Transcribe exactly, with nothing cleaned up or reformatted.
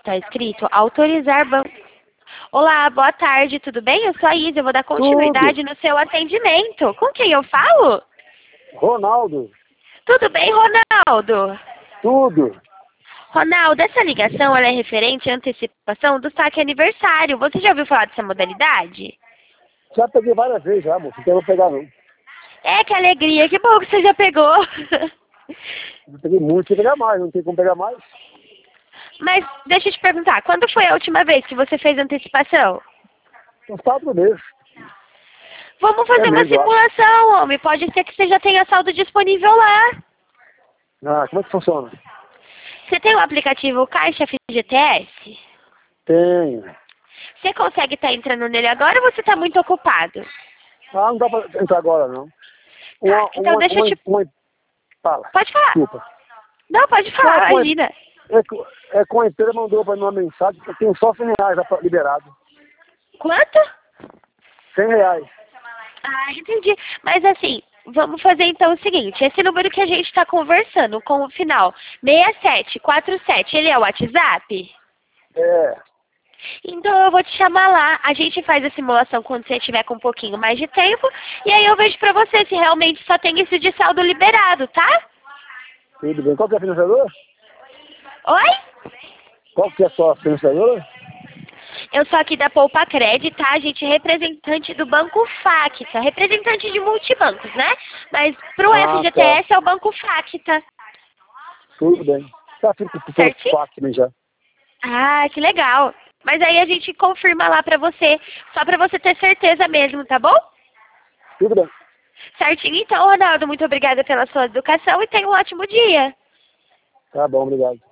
Tá escrito autorizar banco. Olá, boa tarde, tudo bem? Eu sou a Isa, eu vou dar continuidade Tudo. no seu atendimento. Com quem eu falo? Ronaldo. Tudo bem, Ronaldo? Tudo. Ronaldo, essa ligação ela é referente à antecipação do saque aniversário. Você já ouviu falar dessa modalidade? Já peguei várias vezes já, moço. Não quero pegar não. É, que alegria, que bom que você já pegou. Eu peguei muito, tem que pegar mais, não tem como pegar mais. Mas deixa eu te perguntar, quando foi a última vez que você fez antecipação? Uns quatro meses. Vamos É fazer uma mesmo, eu acho. simulação, homem. Pode ser que você já tenha saldo disponível lá. Ah, como é que funciona? Você tem o aplicativo Caixa F G T S? Tenho. Você consegue estar entrando nele agora ou você está muito ocupado? Ah, não dá pra entrar agora, não. Tá, Uma, então uma, deixa eu uma, te... uma... Fala, Pode falar. desculpa. Não, pode Não, é falar, com, a, imagina. é, com- é com a empresa mandou pra mim uma mensagem que eu tenho só cem reais já pra- liberado. Quanto? cem reais. Ah, entendi. Mas assim, vamos fazer então o seguinte. Esse número que a gente está conversando com o final seis sete quatro sete, ele é o WhatsApp? É. Então eu vou te chamar lá, a gente faz a simulação quando você tiver com um pouquinho mais de tempo, e aí eu vejo pra você se realmente só tem esse de saldo liberado, tá? Tudo bem. Qual que é a financiadora? Oi? Qual que é a sua financiadora? Eu sou aqui da Poupa Credit, tá? A gente é representante do Banco Facta, representante de multibancos, né? Mas pro Ah, tá. F G T S é o Banco Facta, Tudo bem. Já fico com o certinho? fax também já. Ah, que legal. Mas aí a gente confirma lá pra você, só pra você ter certeza mesmo, tá bom? Tudo bem. Certinho, então, Ronaldo, muito obrigada pela sua educação e tenha um ótimo dia. Tá bom, obrigado.